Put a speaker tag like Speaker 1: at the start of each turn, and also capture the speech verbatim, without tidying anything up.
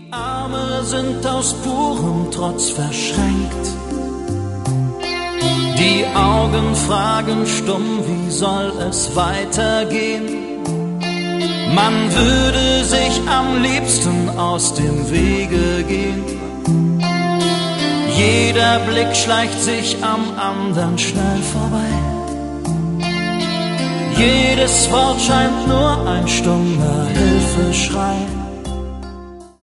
Speaker 1: Arme sind aus purem Trotz verschränkt. Die Augen fragen stumm, wie soll es weitergehen? Man würde sich am liebsten aus dem Wege gehen. Jeder Blick schleicht sich am anderen schnell vorbei. Jedes Wort scheint nur ein stummer Hilfeschrei.